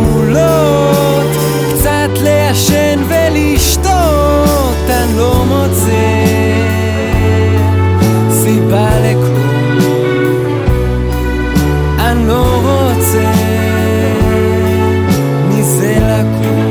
חמולות, קצת לעשן ולשתות, אני לא מוצא סיבה לכלום, אני לא רוצה מזה לקום.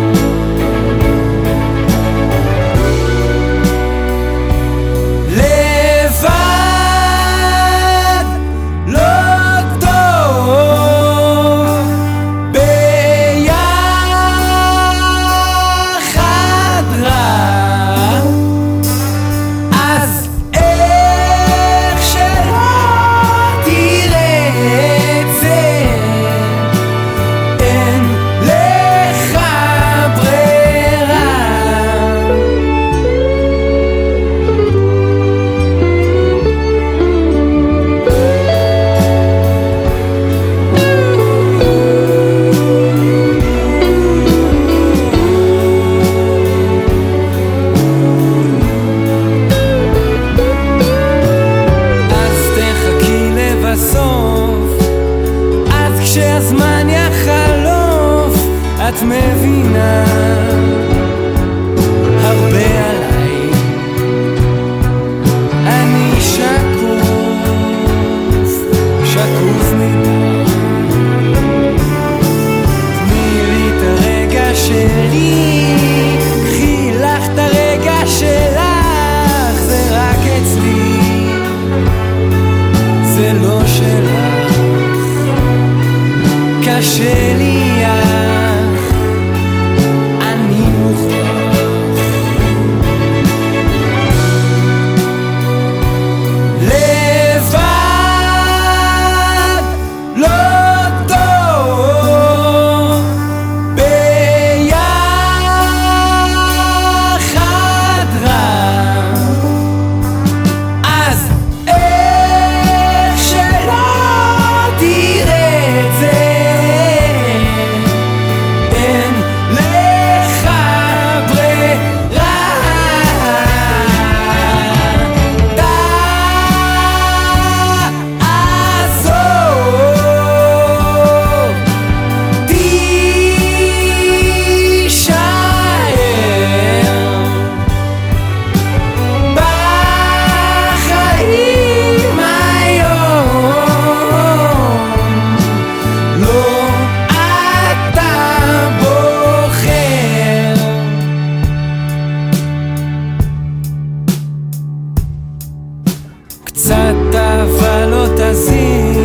כשהזמן יחלוף את מבינה הרבה עליי, אני שקוף מדי. תני לי את הרגע שלי, קחי לך את הרגע שלך, זה רק אצלי, זה לא שלך. קשה לי אך אני מוכרח לבד, לא טוב ביחד רע, אז איך שלא תראה את זה, קצת אהבה לא תזיק